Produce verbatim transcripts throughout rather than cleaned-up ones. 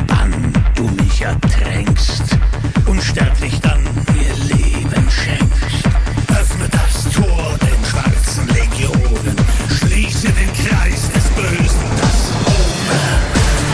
Bann du mich ertränkst, unsterblich dann mir Leben schenkst. Öffne das Tor den schwarzen Legionen, schließe den Kreis des Bösen, das Omen.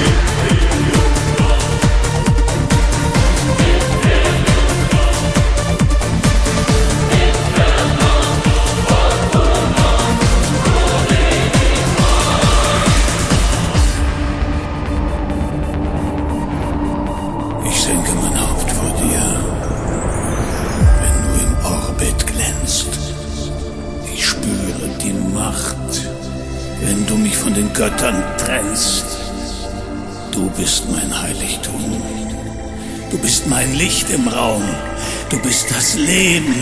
Ich senke mein Haupt vor dir, wenn du im Orbit glänzt. Ich spüre die Macht, wenn du mich von den Göttern trennst. Du bist mein Heiligtum. Du bist mein Licht im Raum. Du bist das Leben.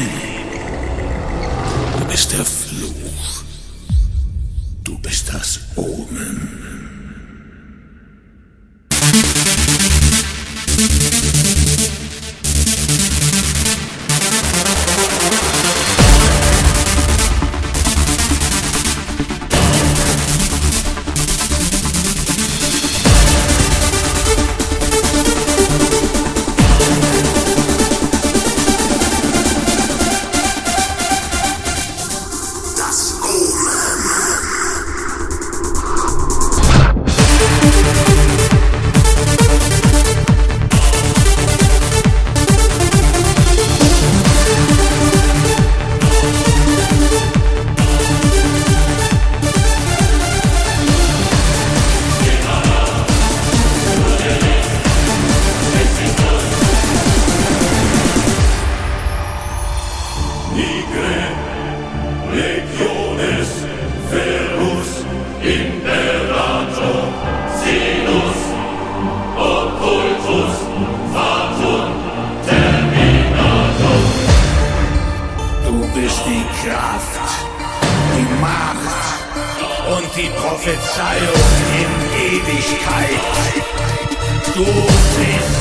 Du bist der Fluch. Du bist das Omen. Legiones Ferus Imperator Sinus Occultus Fatum Terminator. Du bist die Kraft, die Macht und die Prophezeiung in Ewigkeit. Du bist